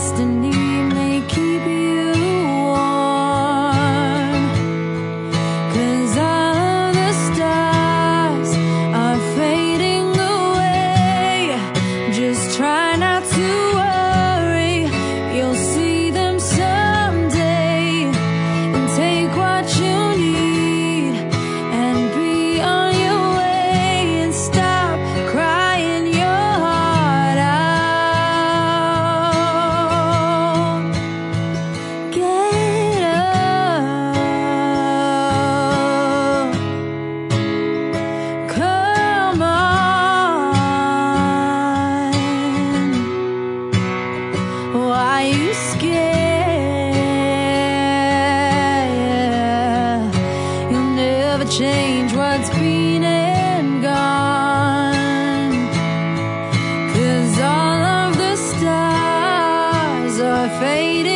destiny may keep you warm, 'cause all of the stars are fading away. Just try not to worry, you'll see them someday. And take what you need and be on your way, and stop crying your heart out. Get up, come on. Why you scared? You'll never change what's been and gone, 'cause all of the stars are fading